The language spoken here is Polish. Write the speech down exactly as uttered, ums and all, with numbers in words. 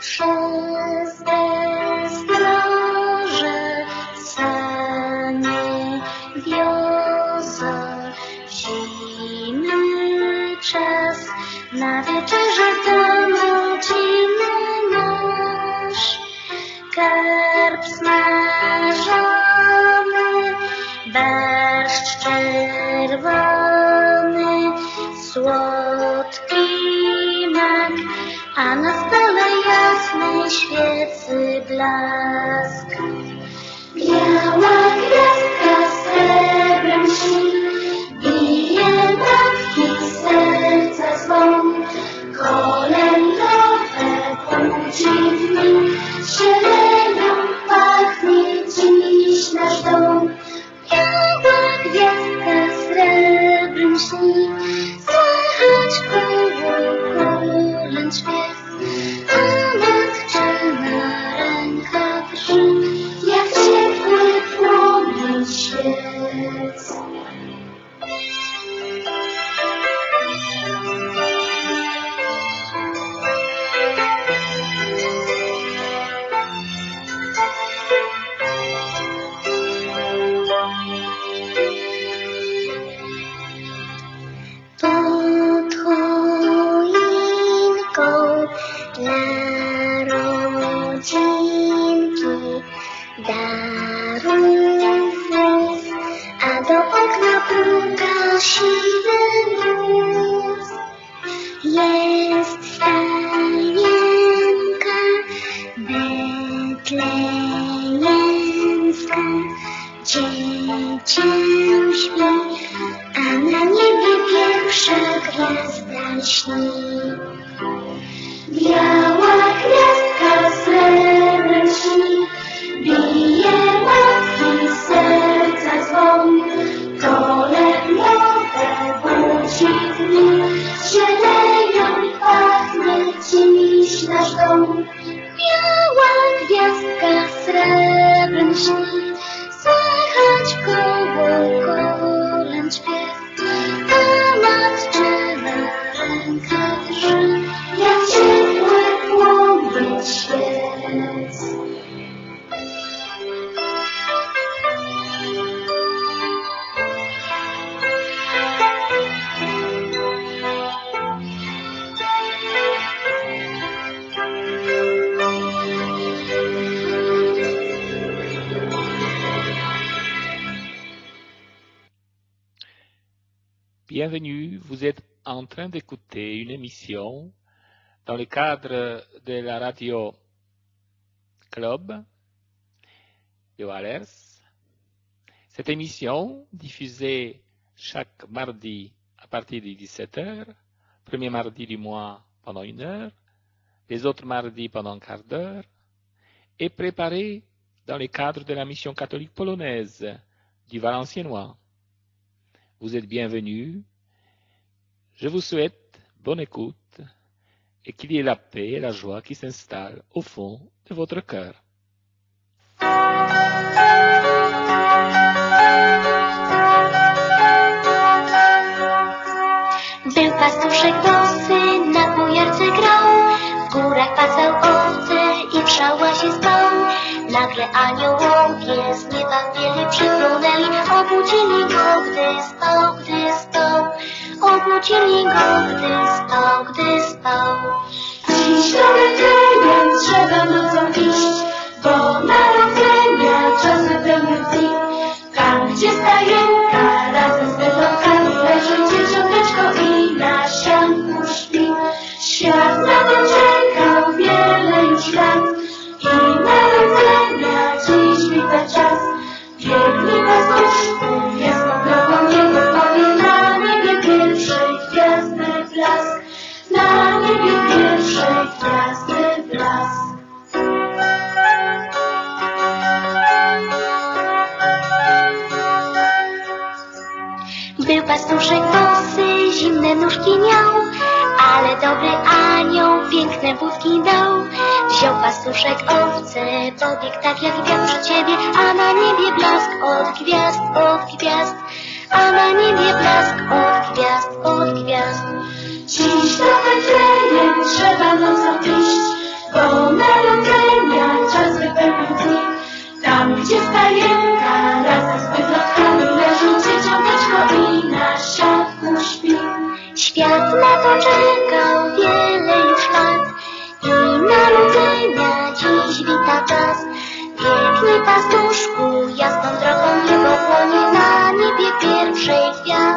przez bezdroże sanie wiozą w zimny czas. Na wieczerze do rodziny nasz karp smażony, barszcz czerwony, słodki mak, a na stole jasnej świecy blask. Biała gwiazdka srebrem śni, bije matki serca zwą, kolędowe budzi dni, zielenią pachnie dziś nasz dom. Biała gwiazdka srebrem śni, słychać koło kolęd śpiew, a matczyna ręka drży, jak ciepły płomień świec. Pod choinką dla rodzinki darów, a do okna puka siwy mróz. Jest stanienka betlejemska, dziecię śpi, a na niebie pierwsza gwiazda śni. Biała gwiazdka srebrem śni, bije matki serca zwą, kolędowe budzi dni, zielenią pachnie dziś nasz dom. Biała gwiazdka srebrem śni, słychać koło kolęd śpiew, a matczyna ręka drży, jak ciepły płomień świec. Bienvenue, vous êtes en train d'écouter une émission dans le cadre de la radio Club de Valers. Cette émission, diffusée chaque mardi à partir de dix-sept heures, premier mardi du mois pendant une heure, les autres mardis pendant un quart d'heure, est préparée dans le cadre de la mission catholique polonaise du Valenciennois. Vous êtes bienvenus. Je vous souhaite bonne écoute et qu'il y ait la paix et la joie qui s'installent au fond de votre cœur. Był pastuszek bosy, na bujarce grał, w górach pasał owce i w szałasie spał. Nagle aniołowie z nieba w bieli przypłynęli, obudzili go, gdy spał, gdy spał. Obudzili go, gdy spał, gdy spał. Dziś do Betlejem trzeba nocą iść, bo narodzenia czas wypełnił dni. Tam, gdzie stajenka razem z wytokami leży dzieciąteczko i na sianku śpi. Świat na to czekał wiele już lat i narodzenia dziś wita czas. Biegli pastuszku, jest drogą jego powie, na niebie pierwszej gwiazdy blask, na niebie pierwszej gwiazdy blask. Był pastuszek bosy, zimne nóżki miał, ale dobry anioł piękne budki dał. Wziął pastuszek owce, pobiegł tak jak wiatr przed siebie, a na niebie blask od gwiazd, od gwiazd, a na niebie blask od gwiazd, od gwiazd. Dziś do Betlejem trzeba nocą iść, bo czekał wiele już lat i narodzenia dziś wita czas. Piękny pastuszku, jasną drogą niebo płonie, na niebie pierwszej gwiazd.